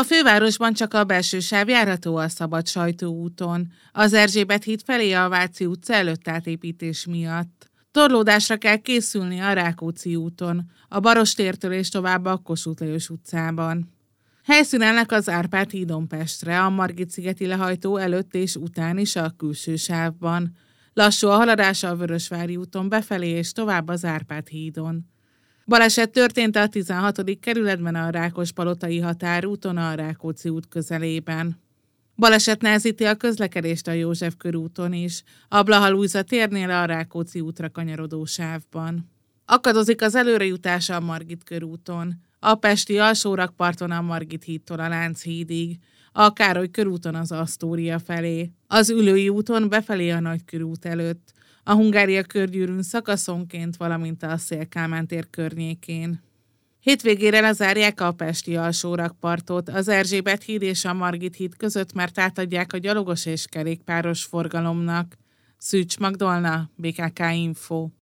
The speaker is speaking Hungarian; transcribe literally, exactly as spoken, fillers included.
A fővárosban csak a belső sáv járható a Szabad Sajtóúton, az Erzsébet híd felé a Váci utca előtt átépítés miatt. Torlódásra kell készülni a Rákóczi úton, a Barostértől és tovább a Kossuth Lajos utcában. Helyszínelnek az Árpád hídon Pestre, a Margit-szigeti lehajtó előtt és után is a külső sávban. Lassú a haladása a Vörösvári úton befelé és tovább az Árpád hídon. Baleset történt a tizenhatodik kerületben a Rákospalotai határúton a Rákóczi út közelében. Baleset nehezíti a közlekedést a József körúton is, a Blaha Lujza térnél a Rákóczi útra kanyarodó sávban. Akadozik az előrejutás a Margit körúton, a pesti alsórakparton a Margit hídtól a Lánchídig, a Károly körúton az Asztória felé, az Ülői úton befelé a Nagykörút előtt, a Hungária körgyűrűn szakaszonként, valamint a Széll-Kálmán tér környékén. Hétvégére lezárják a pesti alsórakpartot, az Erzsébet híd és a Margit híd között, mert átadják a gyalogos és kerékpáros forgalomnak. Szűcs Magdolna, bé ká ká Info.